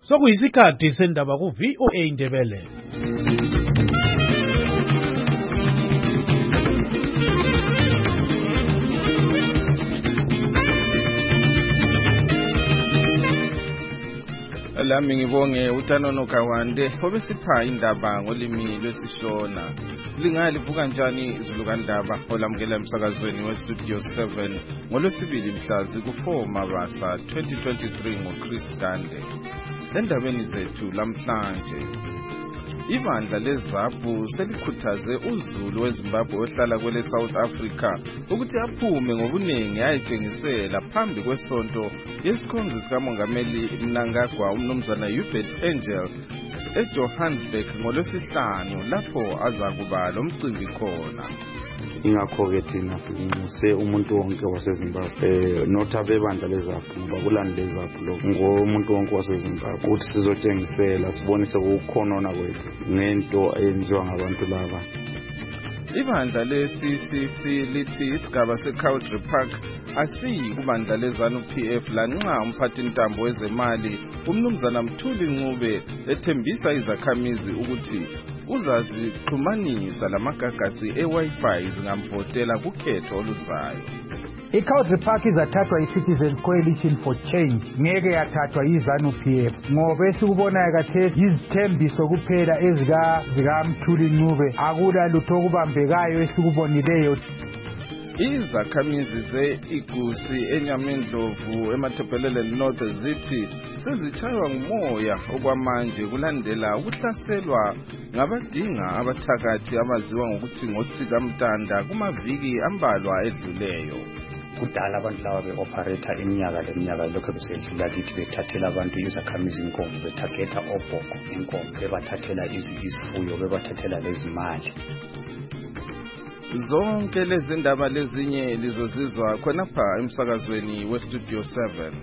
Sokuyisikhathi sendaba ku-VOA Indebele. Lami ngibonge uTanono Kawande obesipha indaba ngolimi lwesishona. Lingalivuka njani izulukandaba olamukela emsakazweni weStudio 7 ngolwesibili mhla ziku-4 Mabasa 2023 ngoChris Gande. Endabeni zethu lamhlanje, ibandla leZAPU selikhuthaze uZulu weZimbabwe ohlala kwele South Africa ukuthi aphume ngobuningi ayetshengisela phambi kwesonto yesikhonzi sikamongameli Mnangagwa umnumzana Hubert Angel eJohannesburg ngolwesihlanu lapho azakuba lomcimbi khona. Ingakho-ke thina sinxuse umuntu wonke waseZimbabwe nothabe ibandla leZAPU ngoba kulani leZAPU lokho ngomuntu wonke waseZimbabwe ukuthi sizotshengisela sibonise ukukhonona kwethu ngento eyenziwa ngabantu laba. Ibandla le-CCC lithi isigaba se-Cowdray Park asiyi kubandla le-ZANU-PF lanxa umphathintambo wezemali umnumzana Mthuli Ncube ethembisa izakhamizi ukuthi uzazixhumanisa lamagagasi e-Wi-Fi zingamvotela kukhetho oluzayo. I-Cowdray Park izathathwa yi-Citizen Coalition for Change, ngeke yathathwa yi-ZANU-PF ngoba esikubonayo khathesi yizithembiso kuphela zikaMthuli Ncube, akula lutho okubambekayo esikubonileyo. Izakhamizi ze-Igusi eNyamendlovu eMatabeleland North zithi sezitshaywa ngumoya okwamanje kulandela ukuhlaselwa ngabadinga abathakathi abaziwa ngokuthi ngotsikamtanda kumaviki ambalwa edluleyo. Kudala abantu laba be-operator iminyaka leminyaka lokho besedlula kithi bethathela abantu izakhamizi inkomo, bethathela obhoko inkomo, bebathathela izifuyo, bebathathela lezimali. Zonke lezi ndaba lezinye lizozizwa khonapha emsakazweni weStudio 7.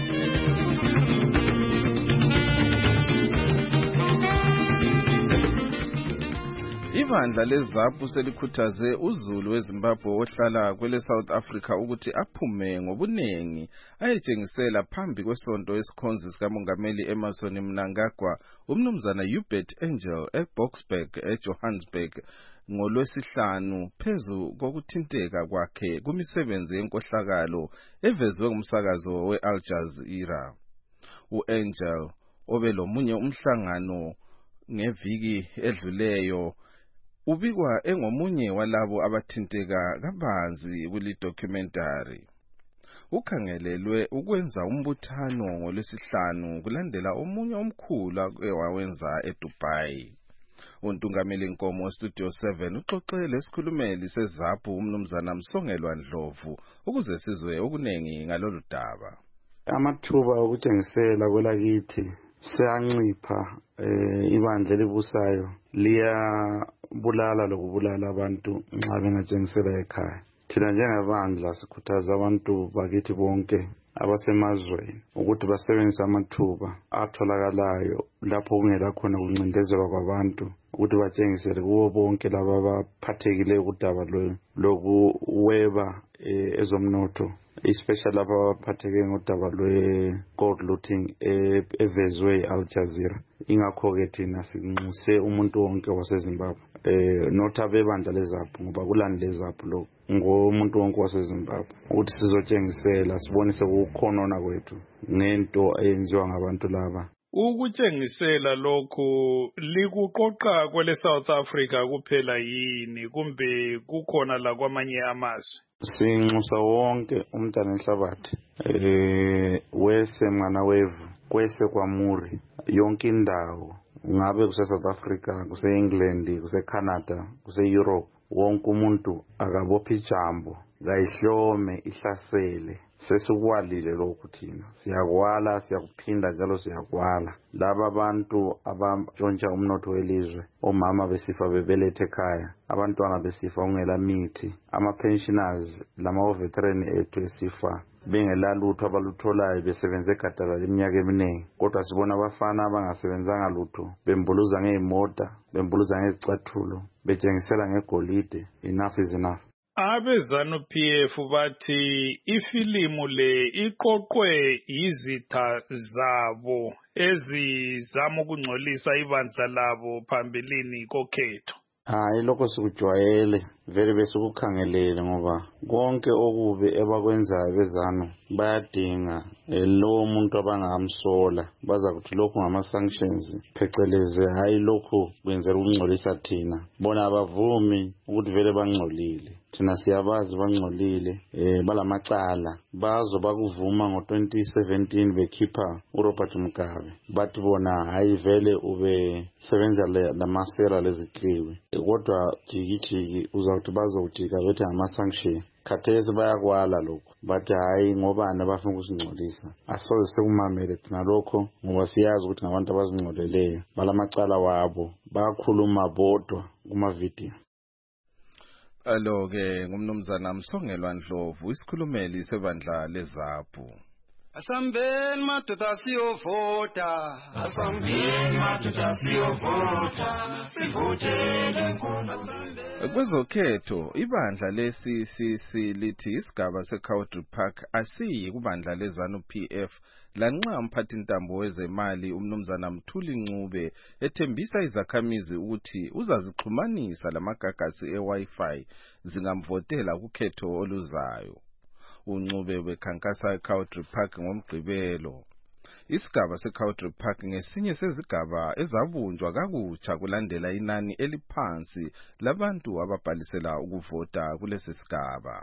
Ibandla leZAPU selikhuthaze uZulu weZimbabwe ohlala kwele South Africa ukuthi aphume ngobuningi ayetshengisela phambi kwesonto yesikhonzi sikamongameli Emmerson Mnangagwa umnumzana Hubert Angel eBoksburg eJohannesburg ngolwesihlanu phezu kokuthinteka kwakhe kumisebenzi yenkohlakalo evezwe ngumsakazo we-Al Jazeera. U-Angel obelomunye umhlangano ngeviki edluleyo ubikwa engomunye walabo abathinteka kabanzi kuli documentary. Ukhangelelwe ukwenza umbuthano ngolwesihlanu kulandela omunye omkhulu awawenza eDubai. Untungameli Nkomo weStudio 7 uxoxe lesikhulumeli seZAPU umnumzana Msongelwa Ndlovu ukuze sizwe okunengi ngalolu daba. Amathuba okutshengisela kwelakithi siyancipha, ibandla elibusayo liyabulala lokubulala abantu nxa bengatshengisela ekhaya. Thina njengebandla sikhuthaza abantu bakithi bonke abasemazweni ukuthi basebenzise amathuba atholakalayo lapho kungela khona kuncindezelwa kwabantu ukuthi batshengisele kubo bonke laba abaphathekileyo kudaba lokuweba ezomnotho, especially laba abaphatheke ngodaba lwe-gold looting evezwe Al Jazeera. Ingakho-ke thina sinxuse umuntu wonke waseZimbabwe nothabe ibandla leZAPU ngoba kulani leZAPU lokho ngomuntu wonke waseZimbabwe ukuthi sizotshengisela sibonise ukukhonona kwethu ngento eyenziwa ngabantu laba. Ukutshengisela lokho likuqoqa kwele South Africa kuphela yini kumbe kukhona la kwamanye amazwe? Sinxusa wonke umntana enhlabathi wese mwana wevu kwese kwaMuri yonke indawo, ngabe kuse-South Africa, kuse-England, kuse-Canada, kuse-Europe, wonke umuntu akabophe ijambo kayihlome ihlasele. Sesikwalile lokhu thina siyakwala, siyakuphinda njalo siyakwala. Laba abantu abantshontsha umnotho welizwe, omama besifa bebelethe ekhaya, abantwana besifa ungela mithi, ama-pensioners lama-veteran ethu esifa bengela lutho abalutholayo besebenze gadala leminyaka eminingi, kodwa sibona abafana abangasebenzanga lutho bembuluza ngezimota, bembuluza ngezicathulo, betshengisela ngegolide. Enough is enough. Abezanu-PF bathi ifilimu le iqoqwe izitha zabo ezizama ukungcolisa ibandla labo phambilini kokhetho. Hayi lokho sikujwayele vele besikukhangelele ngoba konke okubi ebakwenzayo bezanu bayadinga lo muntu abangamsola baza kuthi lokhu ngama-sanctions phecelezi hayi lokhu kwenzela ukungcolisa thina bona abavumi ukuthi vele bangcolile thina siyabazi bangcolile balamacala bazo bakuvuma ngo-2017 bekhipha uRobert Mugabe bathi bona hayi vele ube sebenza lamasera lezikliwe kodwa jikijiki uzawuthi bazowujika bethi ngama-sanction khathesi bayakwala lokho bathi hayi ngobani abafuna ukusingcolisa asoze sekumamele thina lokho ngoba siyazi ukuthi ngabantu abazingcoleleyo balamacala wabo bayakhuluma bodwa kumavidiyo. Alo-ke ngumnumzana Msongelwa Ndlovu isikhulumeli sebandla leZAPU. Asambeni madoda siyovota, asambeni madoda siyovota, sivotele nkulu. Kwezokhetho ibandla le-CCC lithi isigaba se-Cowdry Park asiyi kubandla leZANU-PF lanxa umphathintambo wezemali umnumzana Mthuli Ncube ethembisa izakhamizi ukuthi uzazixhumanisa lamagagasi e-Wi-Fi zingamvotela kukhetho oluzayo. Uncube bekhankasa eCowdry Park ngomgqibelo. Isigaba seCowdry Park ngesinye sezigaba ezabunjwa kakutsha kulandela inani eliphansi labantu ababhalisela ukuvota kulesi sigaba.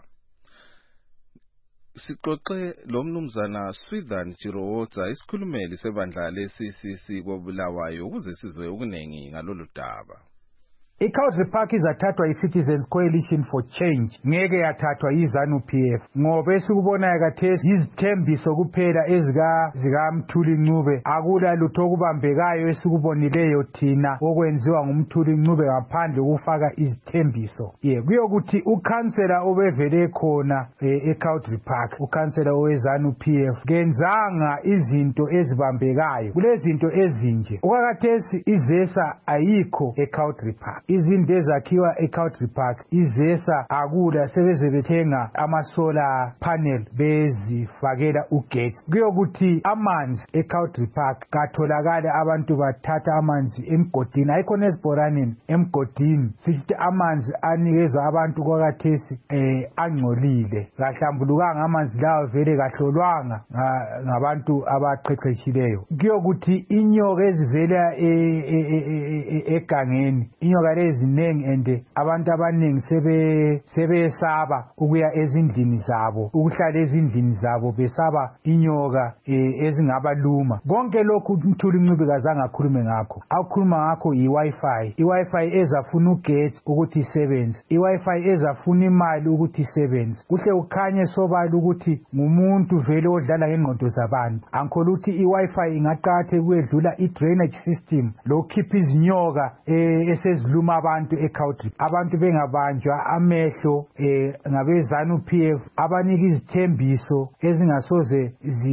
Sixoxe lo mnumzana Swithan Jirowotsa isikhulumeli sebandla le-CCC koBulawayo ukuze sizwe ukunengi ngalolu daba. I-Cowdry Park izathathwa yi-Citizens Coalition for Change ngeke yathathwa yi-ZANU-PF ngoba esikubonayo khathesi yizithembiso kuphela zikaMthuli Ncube akula lutho okubambekayo esikubonileyo thina okwenziwa nguMthuli Ncube ngaphandle ukufaka izithembiso kuyokuthi ukhansela obevele khona e-Cowdry Park ukhansela owe-ZANU-PF kenzanga izinto ezibambekayo kulezinto ezinje okwakhathesi izesa ayikho e-Cowdry Park izinto ezakhiwa eCowdry Park izesa akula sebeze bethenga amasolar panel bezifakela ugetsi kuyokuthi amanzi eCowdry Park katholakala abantu bathatha amanzi emgodini ayikhona esibhoraneni emgodini sithi amanzi anikezwa abantu kwakathesi angcolile kahlambulukanga amanzi lawo vele kahlolwanga ngabantu abaqeqeshileyo kuyokuthi inyoka ezivela egangeni inyoka ezinengi ende abantu abanengi sebesaba ukuya ezindlini zabo ukuhlala ezindlini zabo besaba inyoka ezingabaluma konke lokhu Mthuli Ncube kazange akhulume ngakho akhuluma ngakho i-Wi-Fi ezafuna ugetsi ukuthi isebenze i-Wi-Fi ezafuna imali ukuthi isebenze kuhle ukhanye sobala ukuthi ngumuntu vele odlala ngengqondo zabantu angikholwa ukuthi i-Wi-Fi ingaqatheke kwedlula i-drainage system lokukhipha izinyoka eseziluma abantu eCowdry abantu bengabanjwa amehlo ngabeZANU-PF abanika izithembiso ezingasoze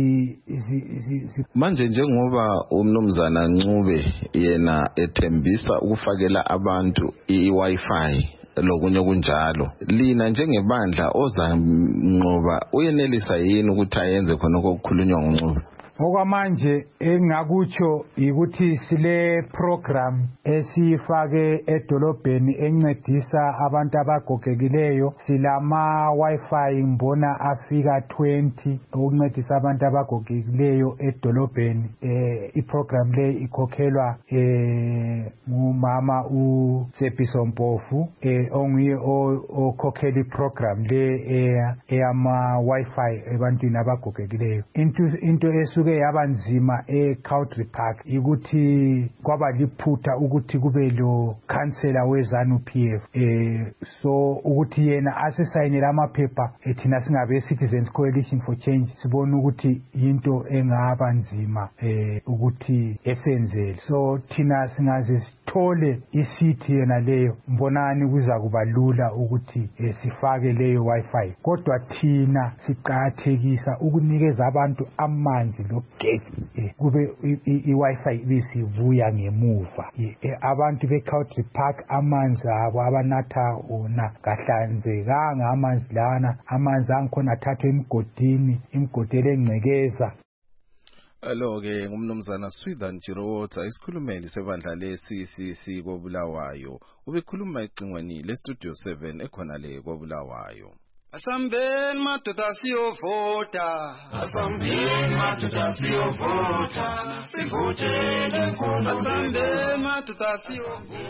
manje njengoba umnumzana Ncube yena ethembisa ukufakela abantu i-Wi-Fi lokunye kunjalo lina njengebandla ozanqoba uyenelisa yini ukuthi ayenze khona okukhulunywa nguNcube? Okwamanje engakutsho ukuthi sile program esifake edolobheni encedisa abantu abagogekileyo silama Wi-Fi mbona afika 20 ukuncedisa abantu abagogekileyo edolobheni iprogram le ikhokhelwa ngumama uSepiso Mpofu onguye okhokhela iprogram le eyama Wi-Fi ebantwini abagogekileyo into esuke yabanzima eCowdry Park ukuthi kwaba liphutha ukuthi kube lo kansela weZANU-PF so ukuthi yena asesayinela amaphepha thina singabe Citizens Coalition for Change sibona ukuthi into engaba nzima ukuthi esenzele so thina singaze sithole isithi yena leyo mbonani kuza kuba lula ukuthi sifake leyo Wi-Fi kodwa thina siqhathekisa ukunikeza abantu amanzi lo ugesi kube i-Wi-Fi ibisivuya ngemuva abantu be-Country Park amanzi abo abanatha wona kahlanzekanga amanzi lana amanzi angikhona athathwe emgodini imgodini engcekeza. Lo-ke ngumnumzana Swithan Chirowotsa isikhulumeli sebandla le-CCC koBulawayo ubekhuluma ecingweni le-Studio 7 ekhona le koBulawayo. Asambeni madoda siyovota. Asambeni madoda siyovota. Sivotele nkundla. Asambeni madoda siyovota.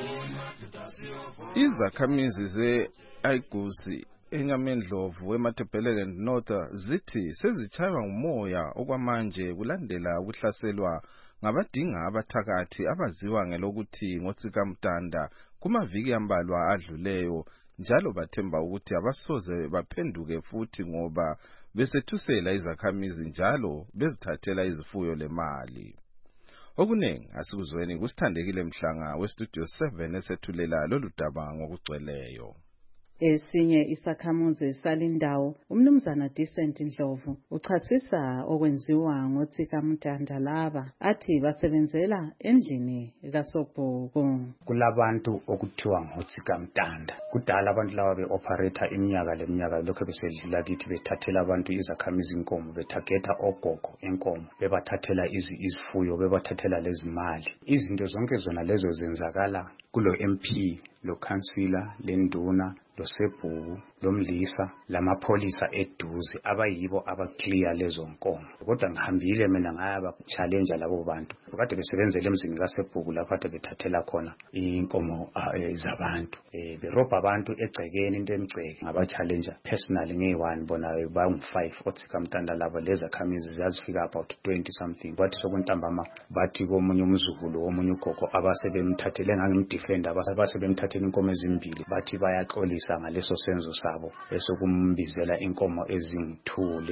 Izakhamizi ze-Aigusi eNyamendlovu eMatabeleland North zithi sezitshaywa ngumoya okwamanje kulandela ukuhlaselwa ngabadinga abathakathi abaziwa ngelokuthi ngotsikamtanda kumaviki ambalwa adluleyo njalo bathemba ukuthi abasoze baphenduke futhi ngoba besethusela izakhamizi njalo bezithathela izifuyo lemali. Okunengi asikuzweni kusithandekile Mhlanga weStudio 7 esethulela lolu daba ngokugcweleyo. Esinye isakhamuzi salindawo umnumzana Decent Ndlovu uchasisa okwenziwa ngotsikamtanda laba athi basebenzela endlini kaSobhuku. Kulabantu okuthiwa ngotsikamtanda kudala abantu laba beoperator iminyaka leminyaka lokho besedlula kithi bethathela abantu izakhamizi inkomo bethageta ogogo enkomo bebathathela izifuyo bebathathela lezimali. Izinto zonke zona lezo zenzakala kulo MP lo councillor lenduna lo Sebhuku lo Mlisa lamapholisa eduze abayibo abaclear lezo nkomo. Kodwa ngihambile mina ngaya challenge labo bantu kade besebenzele emzini kaSebhuku lapha kade bethathela khona inkomo zabantu berobha abantu egcekeni into emgceke ngaba challenger personally ngeyi1 bona bangu5 otsikamtanda labo leza khamizi ziyazifika about 20 something bathi sokuntambama bathi komunye umzukulu omunye ugogo abasebemthathele ngangimdefender abasebemthathela inkomo ezimbili bathi bayaxolisa ngaleso senzo sabo esokumbizela inkomo ezingu2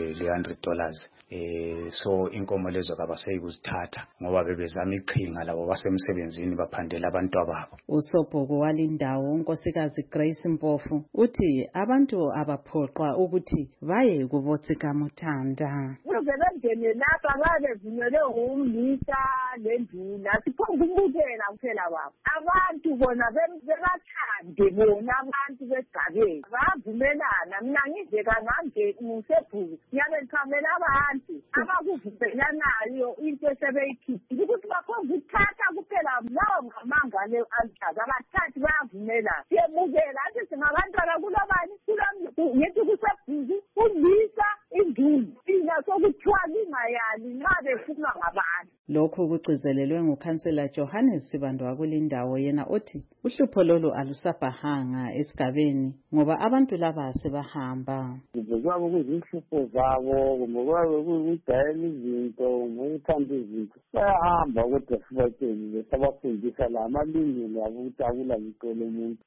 le$100 so inkomo lezo kabaseyikuzithatha ngoba bebezama iqhinga labo basemsebenzini baphandela abantu ababo. uSobhuku walindawo unkosikazi Grace Mpofu uthi abantu abaphoqwa ukuthi baye kubotsikamtanda bengene lapha babevumele umlisa lenduna siphonga umbukela kuphela baba abantu bona bebathande bona abantu begabeni bavumelana mina ngize kananje uSebhuku ngiyabe ngikhamela abantu abakuvumelanayo into esebeyikhiphile ukuthi bakhonza ukuthatha kuphela lawo ngamangane aluthaza abathathi bayavumelana siyebukela athi singabantwana kulabani ngithi kuSebhuku umlisa induna ina sokuthiwa lingayali nxa befunwa ngabantu. Lokhu kugcizelelwe ngukhansela Johannes Sibandwa kulindawo yena othi uhlupho lolu alusabhahanga esigabeni ngoba abantu laba sebahamba. Ngoba kuzihlupho zabo ngoba kuyidayela izinto ngokuthanda izinto bayahamba kodwa sibatshele sabafundisa la amalungelo abo ukuthi akulalutho lomuntu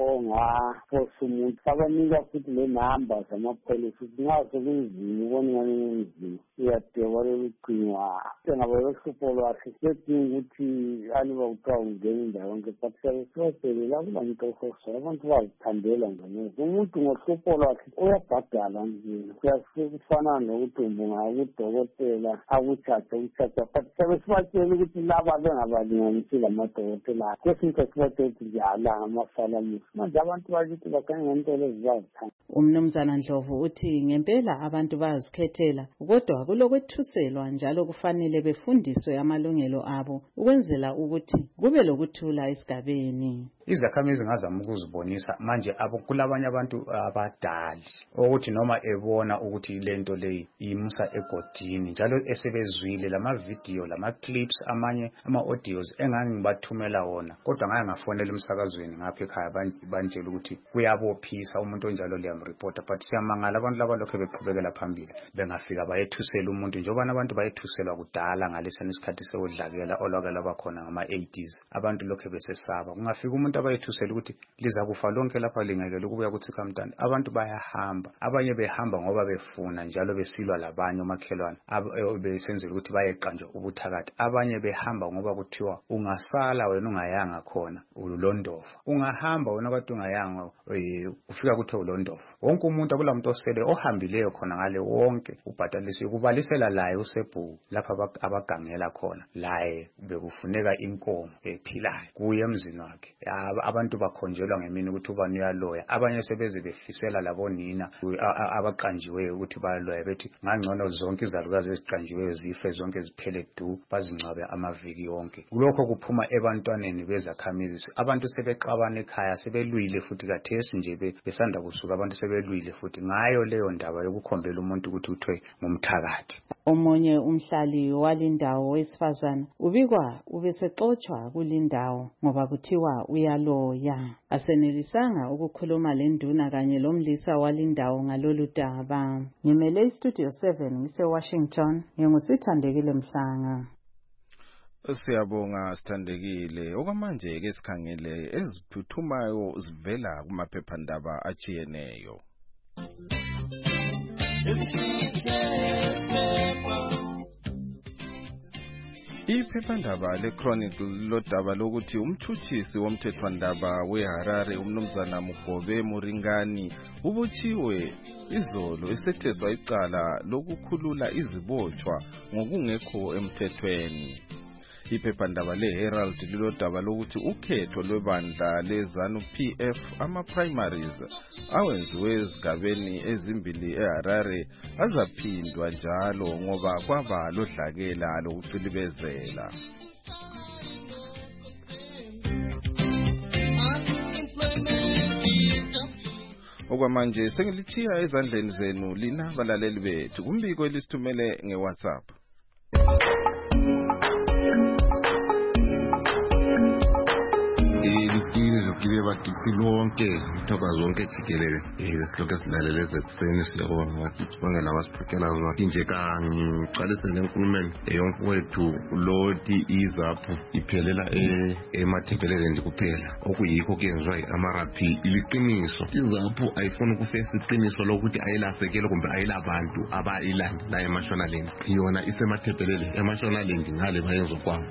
ongaphosa umuntu abanika futhi le namba zamapholisa ukuthi nxa sekunzima ubona ngani kunzima uyadeba lolucingo njengabo behlupho lwakhe sedinga ukuthi aliba kuthiwa ungena indawo yonke but sibacelela akulanto ososola abantu bazithandela ngemuva umuntu ngohlupho lwakhe uyabhadala nje kuyafana nokuthi ungaya kudokotela akuthatha but sibatshela ukuthi laba bengabalinganisi lamadokotela kwesinye sibatshela ukuthi njalo ngamasalamisi manje abantu bakithi bakhanye ngento lezi bazithanda. Umnumzana Ndlovu uthi ngempela abantu bazikhethela kodwa kulokwethuselwa njalo kufanele befundiswe amalungelo abo ukwenzela ukuthi kube lokuthula esigabeni. Izakhamizi ngazama ukuzibonisa manje kulabanye abantu abadali ukuthi noma ebona ukuthi lento leyi imusa egodini njalo esebezwile lama video lama clips amanye ama audios engangibathumela wona kodwa ngaya ngafonela emsakazweni ngapha ekhaya banjela ukuthi kuyabophisa umuntu onjalo liyamreport but siyamangala abantu laba lokho beqhubekela phambili bengafika bayethusela umuntu njengoba abantu bayethuselwa kudala ngalesani isikhathi sewudlakela olwakela bakhona ngama 80s abantu lokho besesaba kungafika umuntu abantu abayethusela ukuthi liza kufa lonke lapha lingekele ukubuya kuThikamtanda. Abantu bayahamba, abanye behamba ngoba befuna njalo besilwa labanye omakhelwane besenzela ukuthi bayeqanjwa ubuthakathi. Abanye behamba ngoba kuthiwa ungasala wena ungayanga khona ulondofa, ungahamba wena kade ungayanga ufika kuthiwa ulondofa. Wonke umuntu akulamuntu osele ohambileyo khona ngale wonke ubhatalisiwe, kubalisela laye uSebhuku lapha abagangela khona, laye bekufuneka inkomo ephilayo kuye emzini wakhe. Abantu bakhonjelwa ngemini ukuthi ubani uyaloya, abanye sebeze befisela labonina abaqanjiweyo ukuthi bayaloya, bethi ngangcono zonke izalukazi eziqanjiweyo zife zonke ziphele du, bazingcwabe amaviki yonke. Lokho kuphuma ebantwaneni bezakhamizi. Abantu sebexabana ekhaya, sebelwile futhi kathesi nje besanda kusuka abantu sebelwile futhi ngayo leyo ndaba yokukhombela umuntu ukuthi uthwe ngumthakathi. Omunye umhlali walindawo wesifazana ubikwa ubesexoxwa kulindawo ngoba kuthiwa uyaloya. Asenelisanga ukukhuluma lenduna kanye lomlisa walindawo ngalolu daba. Ngimele iStudio 7 ngise-Washington, ngingusithandekile Mhlanga. Siyabonga Sithandekile. Okwamanje ke sikhangele eziphuthumayo zivela kumaphephandaba atshiyeneyo. Iphephandaba leChronicle lodaba lokuthi umthuthisi womthethwandaba weHarare umnumzana Mugobe Muringani ubotshiwe izolo esetheswa icala lokukhulula izibotshwa ngokungekho emthethweni. Iphephandaba leHerald lilodaba lokuthi ukhetho lwebandla leZANU PF ama-primaries awenziwe ezigabeni ezimbili eHarare azaphindwa njalo ngoba kwaba lodlakela lokucilibezela. Okwamanje sengilithiya ezandleni zenu lina balaleli bethu. Umbiko elisithumele ngeWhatsApp. Kibe bakithi lonke mthokazi wonke jikelele esilokho silalele ekuseni siyabonga ngathi sibongela abasiphekela ngathi nje kangiqalise lenkulumeni eyomfowethu Lodi izaphu iphelela emathempeleleni kuphela okuyikho kuyenzwa amarapi iliqiniso. Izaphu ayifuni ukufesa iqiniso lokuthi ayilasekele kumbe ayilabantu abayilandela emashonaleni, yona isemathempelele emashonaleni ngale bayenza kwabo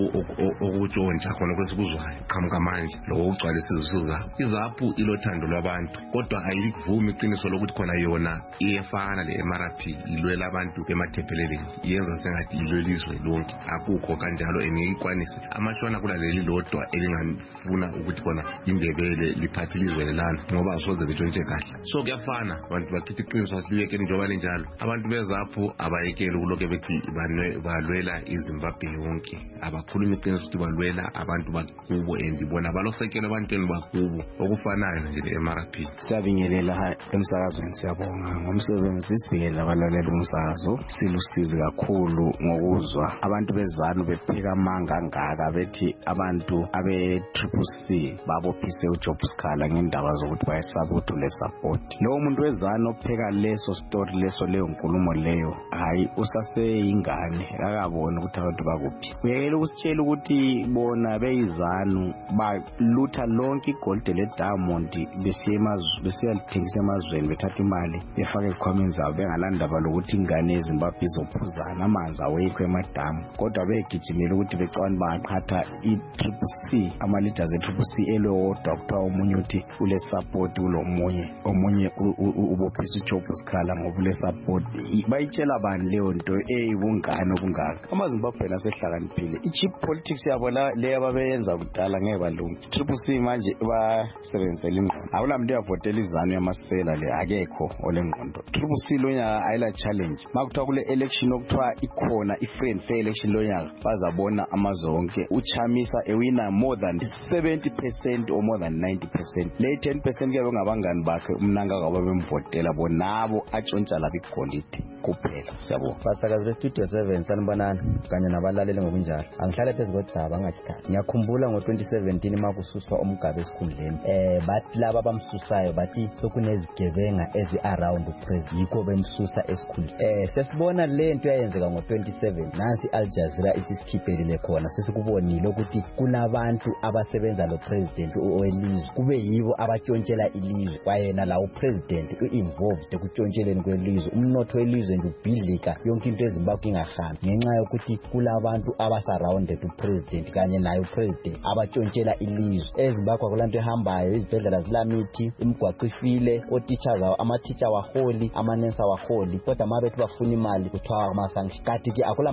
okutshontsha khona kwesikuzwayo qhamuka manje lokugcwalisa izisuza. Izaphu ilothando lwabantu kodwa ayikuvumi iqiniso lokuthi khona yona iyefana le-MRP ilwela abantu emathempeleleni, yenza sengathi ilwelizwe lonke. Akukho kanjalo engiyikwanisi amashona kulaleli lodwa elingafuna ukuthi khona indebele liphathi ilizwe lelana ngoba asoze betshontshe kahle. So kuyafana abantu bakithi iqiniso asiliyekeni njengoba linjalo. Abantu bezaphu abayekeli ukuloke bethi balwela iZimbabwe yonke, abakhuluma iqiniso ukuthi balwela abantu bakubo endibona balosekela abantweni bakubo okufanayo nje le-MRP. Siyabingelela emsakazweni, siyabonga ngomsebenzi sivikela abalaleli umsakazo. Silusizi kakhulu ngokuzwa abantu bezanu bephika amanga ngaka bethi abantu abe-CCC babophise uJob Sikhala ngendaba zokuthi bayesabuthu le-support. Lowo muntu wezanu opheka leso story leso leyo nkulumo leyo, hayi usaseyingane akabona ukuthi abantu bakuphi. Uyekela ukusitshela ukuthi bona beyizanu balutha lonke igolide le-diamond besiyalithengisa emazweni bethatha imali befake ezikhwameni zabo bengalandaba lokuthi ingane eZimbabwe izophuzana amanzi awekho emadamu, kodwa begijimela ukuthi becabanga bangaqhatha i-CCC ama-leaders e-CCC elewodwa kuthiwa omunye uthi ule-support omunye ubophisa uJob Sikhala ngoba ule-support. Bayitshela bani leyo nto eyibungane obungaka? AmaZimbabwe asehlakaniphile. I-cheap politics yabo leyo ababeyenza kudala ngeke balunge. CCC manje basebenzela ingqondo, akulamuntu uyavotela izanu yamasela le, akekho olengqondo. CCC lonyaka ayila challenge makuthiwa kule election okuthiwa ikhona i-free and fair election lonyaka bazabona amazonke uChamisa ewina more than 70% or more than 90%. Le 10% kuyabe ngabangani bakhe umnanga kwaba bemvotela bonabo atshontsha lapha igolide kuphela. Siyabonga basakazi beStudio 7 sanibonana kanye nabalaleli ngokunjalo. Angihlale phezu kodaba angajikhala. Ngiyakhumbula ngo-2017 makususwa uMgabe esikhundleni bathi laba abamsusayo bathi sokunezigebenga ezi-around upresident yikho bemsusa esikhundleni. Sesibona le nto yayenzeka ngo-27 nansi Al Jazeera isisikhiphele khona sesikubonile ukuthi kunabantu abasebenza lo president welizwe kube yibo abatshontshela ilizwe kwayena la upresident u-involved ekutshontshele kwelizwe umnotho welizwe nje ubhidlika yonke into eZimbabwe ingahambi ngenxa yokuthi kulabantu abasurrounded upresident kanye naye upresident abatshontshela ilizwe. eZimbabwe akulanto ehambayo, izibhedlela zilamithi, imigwaqo ifile, oteachers ama-teacher waholi, amanensa waholi, kodwa mabethi bafuna imali kuthiwa ama-sanction. Kanti ke akula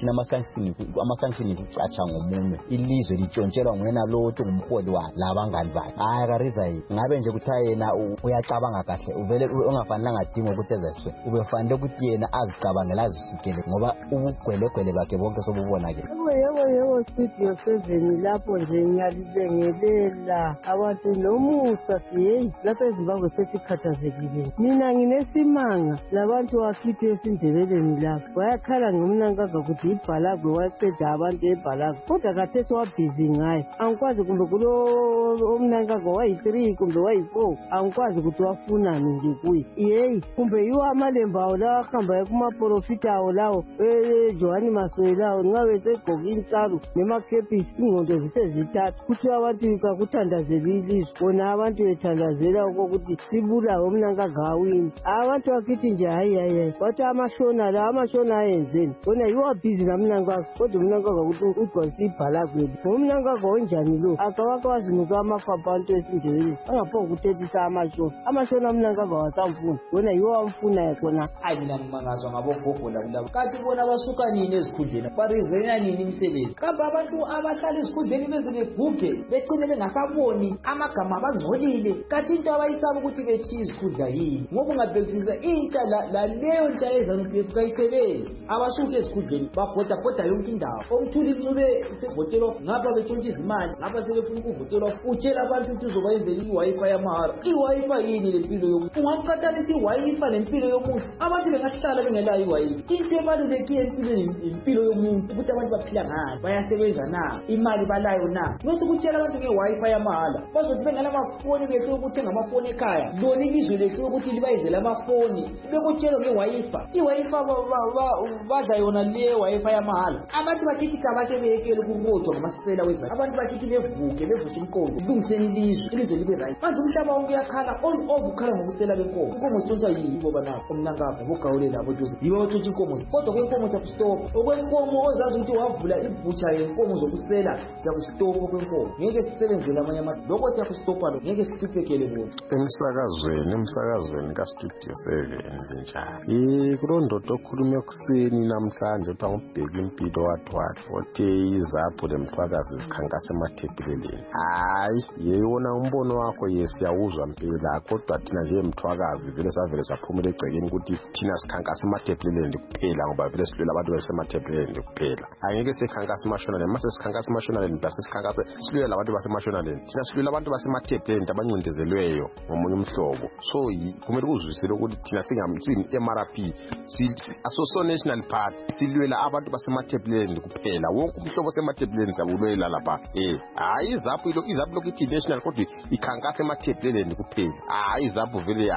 ama-sanction ikucatsha ngomunwe, ilizwe litshontshelwa nguyena lo othi ngumholi wa labangani bakhe. Hayi kaReason ngabe nje kuthiwa yena uyacabanga kahle uvele ungafanelanga adinga ukuthi ezeswe, ubefanele ukuthi yena azicabangele azisikele ngoba ubugwelegwele bakhe bonke sobubona-ke. Yebo studio 7 lapho nje ngiyalibengelela abantu nomusa siyeyi lapha eZimbabwe sesikhathazekile. Mina nginesimanga labantu wakithi esindebeleni lapho bayakhala ngomnankaza ukuthi ibhalagwe waqeda abantu ebhalagwe, kodwa khathesi wabhizi ngayo angikwazi kumbe kulo umnankaza wayi-3 kumbe wayi-4 angikwazi ukuthi wafunani nje kuye. Yeyi kumbe yiwo amalemba awo lawo ahambayo kumaprofita awo lawo Johani Masoelawo ngabe segqoke insalu nemakhepisi ingqondo zisezithathu kuthi abantu kakuthandazela ilizwe bona abantu bethandazela ukuthi sibulawe umnankaza wawini. Abantu bakithi nje hayi bathi amashona ayenzeni bona yiwo abhizi namnankaza kodwa umnankaza ukuthi ugcwalisa ibhalagwe. Umnankaza onjani lo akawakwazi nuka amafapha abantu esindebeleni angaphonga ukuthethisa amashona umnankaza wasamfuna bona yiwo wamfunayo khona. Hayi mina ngimangazwa ngabogogola kulabo kanti bona basuka nini ezikhundleni barizena nini imisebenzi kambe abantu abahlala ezikhundleni beze beguge becine bengasaboni amagama abangcolile kanti into abayisaba ukuthi bethi izikhundla yini ngoba ungabhekisisa intsha laleyo ntsha yeZANU-PF kayisebenzi abasuka ezikhundleni babhoda yonke indawo omthuli Ncube sevotelwa ngapha betshontsha izimali ngapha sebefuna ukuvotelwa utshela abantu ukuthi uzobayenzela i-Wi-Fi yamahhala. I-Wi-Fi yini lempilo yomuntu? Ungaqhathanisa i-Wi-Fi nempilo yomuntu? Abantu bengahlala bengelayo i-Wi-Fi. Into ebalulekile impilo yomuntu ukuthi abantu baphila ngayo bayasebenza na imali balayo na nokuthi kutshela abantu nge-Wi-Fi yamahhala bazothi bengala amafoni behle ukuthenga amafoni ekhaya lona ilizwe lehle ukuthi libayenzele amafoni bekutshelwa nge-Wi-Fi. I-Wi-Fi badla yona le Wi-Fi yamahhala. Abantu bakithi kabake beyekele ukurojwa ngamasela wezakhe. Abantu bakithi bevuse imqondo ilungiseni ilizwe libe right. Manje umhlaba wonke uyakhala ovukhala ngokusela benkomo. Inkomo zitshontsha yibo bana omnankaba bogawule labo Joseph yibo batshontsha inkomo kodwa kwenkomo zakustop okwenkomo ozazi ukuthi wavula ibhutsha yenkomo zokusela zakustopa kwenkomo ngeke sisebenzele amanye amadoda lokho siyakustopa lo ngeke sihluphekele bona. Emsakazweni kaStudio 7 nje njalo kulo ndoda okhulume ekuseni namhlanje uthi angubheka impilo wathi izapho lemthwakazi zikhankasa emathebheleni. Hayi yeyona umbono wakho siyawuzwa mpela kodwa thina nje emthwakazi vele savele saphumela egcekeni ukuthi thina sikhankasa emathebheleni kuphela ngoba vele silwela abantu basemathebheleni kuphela. Angeke sikhankasa emashonaleni mase sikhankasa emashonaleni base sikhankasa silwela abantu basemashonaleni thina silwela abantu basemathebheleni abancindezelweyo ngomunye umhlobo. So kumele uzwisele ukuthi thina singamthini MRP so national party silwela abantu basemathebheleni kuphela wonke umhlobo semathebheleni siyabulwela lapha. Hayi izapho lokuthi national kodwa ikhankasa emathebheleni kuphela. Hayi izapho vele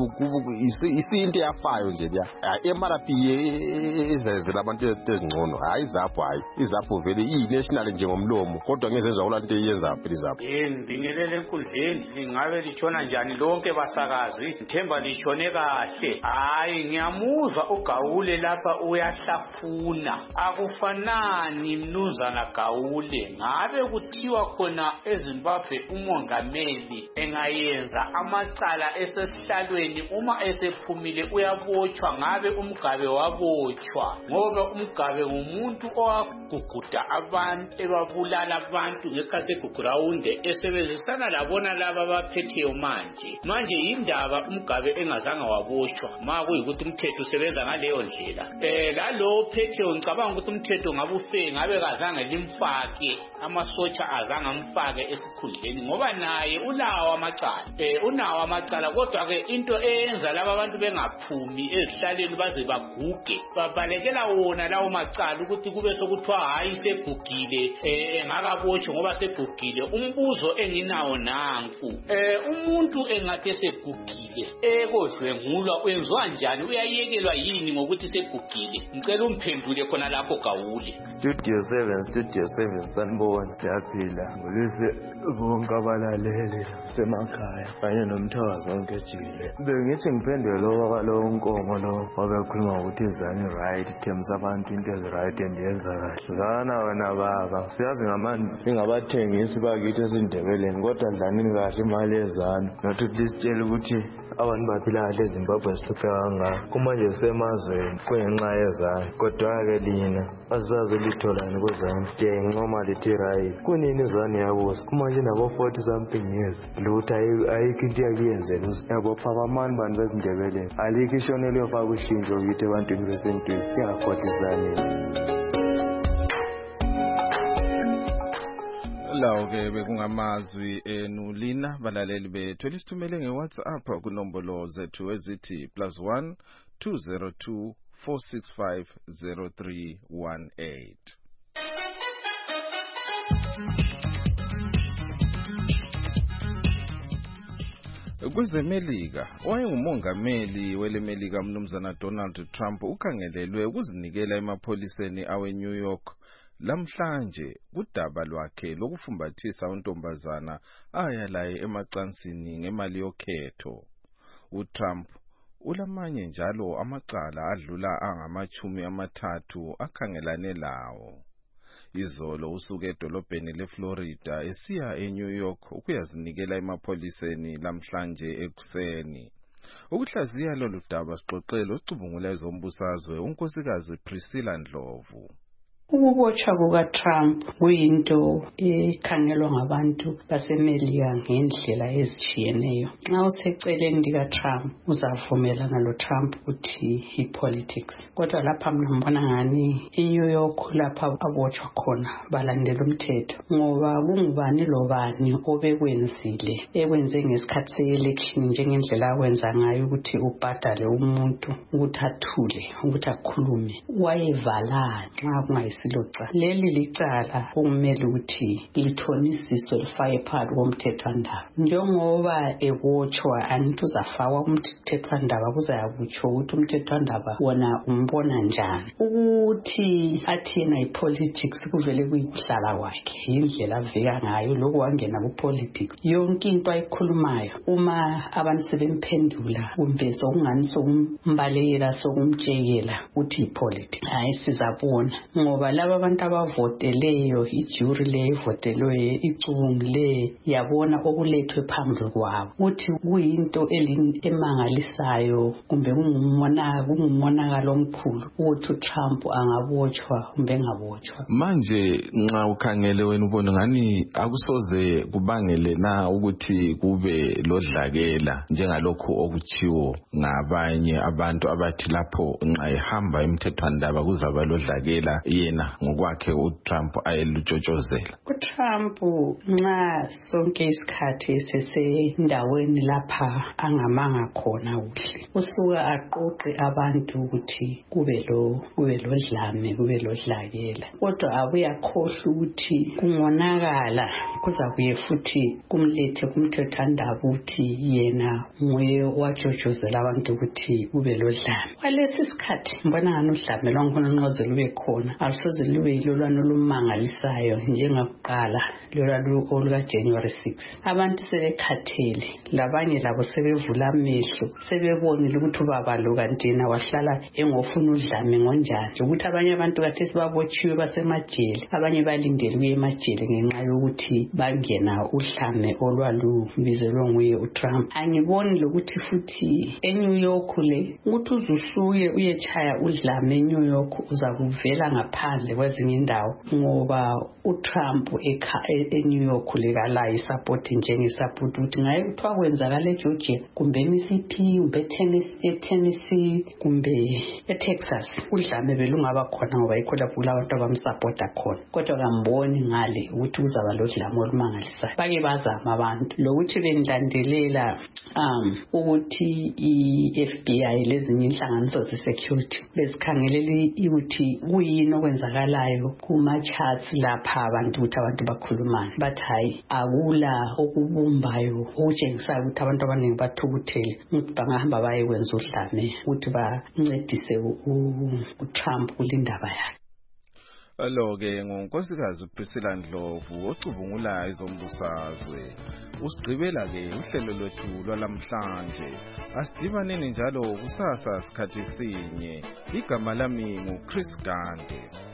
isinto yafayo nje ya MRP ezenzela abantu ezingcono. Hayi izapho vele national njengomlomo kodwa ngezenzwa ulanto eyenza phela izapho. Ngibingelele enkundleni lingabe litshona njani lonke basakazi ithemba litshone kahle. Hayi ngiyamuzwa uGawule lapha uyahlafuna akufanani mnumzana Gawule ngabe kuthiwa khona eZimbabwe umongameli engayenza amacala esesihlalweni uma esephumile uyabotshwa ngabe uMgabe wabotshwa ngoba uMgabe ngumuntu owaguguda abantu ebabulala abantu ngesikhathi segugurawunde esebenzisana labona laba abaphetheyo manje yindaba uMgabe engazange wabotshwa ma kuyikuthi umthetho usebenza ngaleyo ndlela. Lalo phetheyo ngicabanga ukuthi umthetho ngabe kazange limfake amasotsha azange amfake esikhundleni ngoba naye unawo amacala kodwa ke into eyenza laba abantu bengaphumi ezihlaleni baze baguge babalekela wona lawo macala ukuthi kube sokuthiwa hayi segugile engakabotshwa ngoba segugile umbuzo enginawo nanku umuntu engathi segugile ekodlwengulwa wenziwa njani uyayekelwa yini ngokuthi segugile ngicela umphendule khona lapho Gawule. Studio 7 sanibona siyaphila ngolise bonke abalaleli semakhaya kanye nomthokazi wonke ejikile. Bengithi ngiphendule lo kwalowo nkomo lo wabekhuluma ukuthi izani right ithemisa abantu into ezi-right endiyenza kahle. Lana wena baba siyazi ngabathengisi bakithi esindebeleni kodwa dlanini kahle imali yezanu not ukuthi lisitshele ukuthi abantu baphila kahle eZimbabwe sihluphe kangaka kumanje semazweni kungenxa yezanu. Kodwa-ke lina asizazi litholani kuzanu ngiyayincoma lithi right kunini izanu yabusa kumanje nabo-40 something years lutho ayikho into yakuyenzela yabo phakamani bantu bezindebeleni alikho ishonelo yofaka ushintsho kithi ebantwini besentweni ingakhohlisani. Lawo ke bekungamazwi enulina balaleli bethu lisithumele ngeWhatsApp kunombolo zethu ezithi +1 202 465 0318. KwezeMelika owayengumongameli weleMelika umnumzana Donald Trump ukhangelelwe ukuzinikela emapholiseni aweNew York lamhlanje kudaba lwakhe lokufumbathisa untombazana ayalaye emacansini ngemali yokhetho. uTrump ulamanye njalo amacala adlula angama-30 akhangelane lawo. Izolo usuke edolobheni leFlorida esiya eNew York ukuyazinikela emapholiseni lamhlanje ekuseni. Ukuhlaziya lolu daba sixoxele ocubungula ezombusazwe unkosikazi Priscilla Ndlovu. Ukubotshwa kukaTrump kuyinto ekhangelwa ngabantu baseMelika ngendlela ezitshiyeneyo. Nxa useceleni likaTrump uzavumelana loTrump ukuthi ipolitics. Kodwa lapha mina ngibona ngani eNew York lapha abotshwa khona balandela umthetho ngoba kungubani lobani obekwenzile ekwenze ngesikhathi se-election njengendlela akwenza ngayo ukuthi ubhadale umuntu ukuthi athule ukuthi akhulume wayevala nxa kungayi siloca. Leli licala okumele ukuthi lithonisiswe lifake phakathi komthethwandaba. Njengoba ebotshwa anti uzafakwa umthethwandaba kuzayakutsho ukuthi umthethwandaba wona umbona njani. Ukuthi athi yena ipolitics kuvele kuyikuhlala kwakhe indlela avika ngayo lokho wangena kupolitics. Yonke into ayikhulumayo uma abantu sebemphendula kumbe sokungani sokumbalekela sokumtshekela ukuthi ipolitics hayi sizabona ngoba laba abantu abavoteleyo ijury le ivotelwe icubungile yabona okulethwe phambili kwabo ukuthi kuyinto emangalisayo kumbe kungumonakalo omkhulu ukuthi uTrump angabotshwa kumbe engabotshwa. Manje nxa ukhangele wena ubona ngani akusoze kubangele na ukuthi kube lodlakela njengalokho okuchiwo ngabanye abantu abathi lapho nxa ehamba emthethwandaba kuzaba lodlakela yena ngokwakhe uTrump ayelutshotshozela. uTrump nxa sonke isikhathi sesendaweni lapha angamanga khona kuhle usuka aqoqe abantu ukuthi kube lodlame kube lodlakela kodwa abuyakhohlwa ukuthi kungonakala kuzabuye futhi kumlethe kumthethwandaba ukuthi yena nguye owatshotshozela abantu ukuthi kube lodlame. Kwalesi sikhathi mbona ngani udlame lwankhona nqoze lube khona alusoze lube yilolwana olumangalisayo njengakuqala lolwalu oluka January 6. Abantu sebekhathele labanye labo sebevula amehlo sebebonile ukuthi ubaba lo kanti yena wahlala engofuna udlame ngonjani ukuthi abanye abantu kathesi babotshiwe basemajele abanye balindele ukuya emajele ngenxa yokuthi bangena udlame olwalubizelwe nguye uTrump. Angiboni lokuthi futhi eNew York le ukuthi uzusuye uyechaya udlame eNew York uzakuvela ngaphandle kwezinye indawo ngoba uTrump eNew York lekala isupport njengisupport ukuthi ngaye kuthiwa kwenzakala eGeorgia kumbe eMississippi kumbe eTennessee kumbe eTexas udlame belungaba khona ngoba yikho lapho abantu abamsupport khona kodwa kamboni ngale ukuthi uzaba lodlame olumangalisayo. Bake bazama abantu lokuthi bendilandelela ukuthi iFBI lezinye inhlanganiso ze-security bezikhangelela ukuthi kuyini okwenza okwenzakalayo kuma-charts lapha abantu ukuthi abantu bakhulumane bathi hayi akula okubumbayo okutshengisayo ukuthi abantu abaningi bathukuthele ukuthi bangahamba bayekwenza udlame ukuthi bancedise uTrump kulindaba yakhe. Alo-ke ngunkosikazi Priscilla Ndlovu ocubungula izombusazwe. Usigqibela-ke uhlelo lwethu lwalamhlanje. Asidibaneni njalo kusasa sikhathi sinye. Igama lami nguChris Gande.